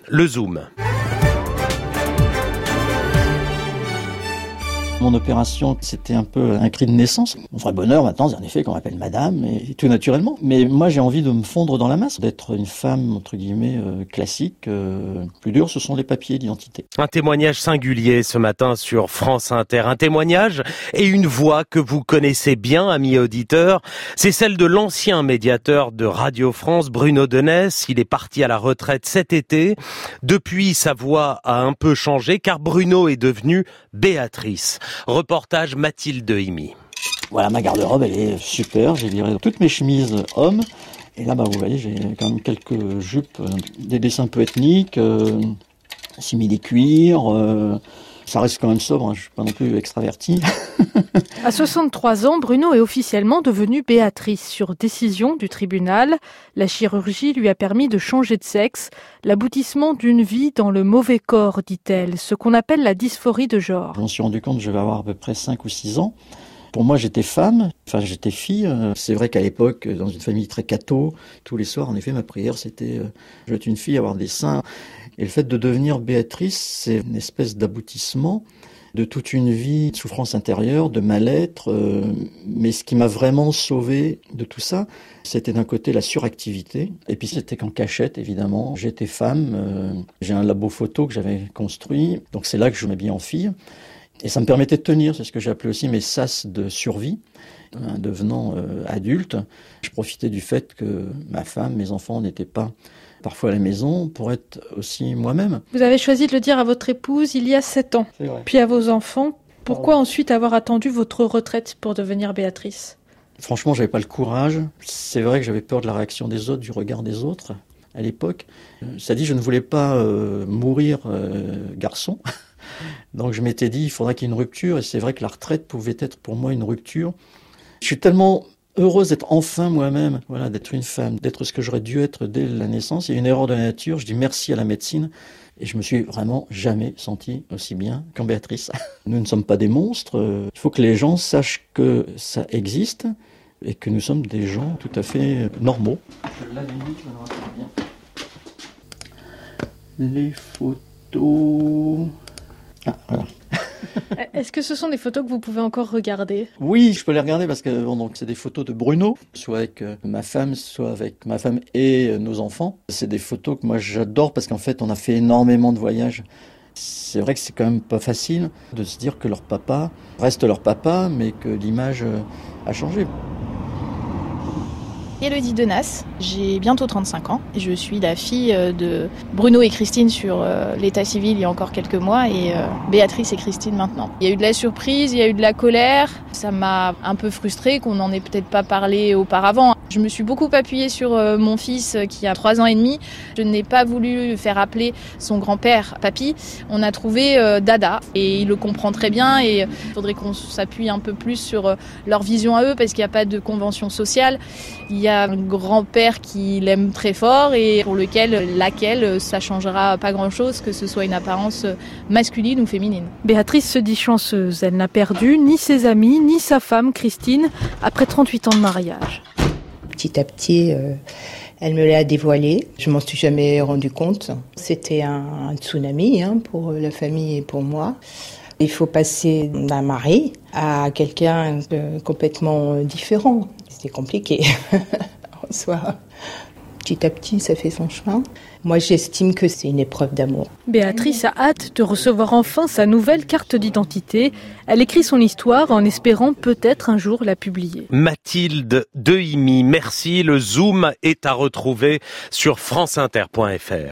le Zoom. Mon opération, c'était un peu un cri de naissance. Mon vrai bonheur maintenant, c'est en effet qu'on m'appelle madame, et tout naturellement. Mais moi, j'ai envie de me fondre dans la masse, d'être une femme, entre guillemets, classique. Plus dur, ce sont les papiers d'identité. Un témoignage singulier ce matin sur France Inter. Un témoignage et une voix que vous connaissez bien, amis auditeurs. C'est celle de l'ancien médiateur de Radio France, Bruno Denès. Il est parti à la retraite cet été. Depuis, sa voix a un peu changé car Bruno est devenu Béatrice. Reportage Mathilde Dehimi. Voilà, ma garde-robe, elle est super. J'ai viré toutes mes chemises hommes. Et là, vous voyez, j'ai quand même quelques jupes, des dessins un peu ethniques, simili-cuir. Ça reste quand même sobre, je suis pas non plus extraverti. À 63 ans, Bruno est officiellement devenu Béatrice. Sur décision du tribunal, la chirurgie lui a permis de changer de sexe, l'aboutissement d'une vie dans le mauvais corps, dit-elle, ce qu'on appelle la dysphorie de genre. Je m'en suis rendu compte, je vais avoir à peu près 5 ou 6 ans. Pour moi, j'étais femme, j'étais fille. C'est vrai qu'à l'époque, dans une famille très catho, tous les soirs, en effet, ma prière, c'était je veux être une fille, avoir des seins. Et le fait de devenir Béatrice, c'est une espèce d'aboutissement de toute une vie de souffrance intérieure, de mal-être. Mais ce qui m'a vraiment sauvé de tout ça, c'était d'un côté la suractivité. Et puis c'était qu'en cachette, évidemment. J'étais femme, j'ai un labo photo que j'avais construit. Donc c'est là que je m'habillais en fille. Et ça me permettait de tenir, c'est ce que j'ai appelé aussi mes sas de survie. Devenant adulte, je profitais du fait que ma femme, mes enfants n'étaient pas parfois à la maison pour être aussi moi-même. Vous avez choisi de le dire à votre épouse il y a 7 ans, puis à vos enfants. Pourquoi ensuite avoir attendu votre retraite pour devenir Béatrice ? Franchement, j'avais pas le courage. C'est vrai que j'avais peur de la réaction des autres, du regard des autres à l'époque. Ça dit, je ne voulais pas mourir garçon. Donc je m'étais dit, il faudrait qu'il y ait une rupture, et c'est vrai que la retraite pouvait être pour moi une rupture. Je suis tellement heureuse d'être enfin moi-même, voilà, d'être une femme, d'être ce que j'aurais dû être dès la naissance. Il y a une erreur de la nature, je dis merci à la médecine, et je me suis vraiment jamais senti aussi bien qu'en Béatrice. Nous ne sommes pas des monstres, il faut que les gens sachent que ça existe, et que nous sommes des gens tout à fait normaux. Je l'avais mis, je me rappelle bien. Les photos... Ah, voilà. Est-ce que ce sont des photos que vous pouvez encore regarder ? Oui, je peux les regarder parce que donc c'est des photos de Bruno, soit avec ma femme, soit avec ma femme et nos enfants. C'est des photos que moi j'adore parce qu'en fait on a fait énormément de voyages. C'est vrai que c'est quand même pas facile de se dire que leur papa reste leur papa, mais que l'image a changé. Élodie Denas, j'ai bientôt 35 ans. Je suis la fille de Bruno et Christine sur l'état civil il y a encore quelques mois et Béatrice et Christine maintenant. Il y a eu de la surprise, il y a eu de la colère. Ça m'a un peu frustrée qu'on n'en ait peut-être pas parlé auparavant. Je me suis beaucoup appuyée sur mon fils qui a 3 ans et demi. Je n'ai pas voulu faire appeler son grand-père papy. On a trouvé Dada et il le comprend très bien et il faudrait qu'on s'appuie un peu plus sur leur vision à eux parce qu'il n'y a pas de convention sociale. Il y a un grand-père qui l'aime très fort et pour laquelle ça changera pas grand-chose que ce soit une apparence masculine ou féminine. Béatrice se dit chanceuse. Elle n'a perdu ni ses amis, ni sa femme Christine après 38 ans de mariage. Petit à petit, elle me l'a dévoilé. Je m'en suis jamais rendu compte. C'était un tsunami pour la famille et pour moi. Il faut passer d'un mari à quelqu'un complètement différent. C'était compliqué en soi. Petit à petit, ça fait son chemin. Moi, j'estime que c'est une épreuve d'amour. Béatrice a hâte de recevoir enfin sa nouvelle carte d'identité. Elle écrit son histoire en espérant peut-être un jour la publier. Mathilde Dehimi, merci. Le Zoom est à retrouver sur franceinter.fr.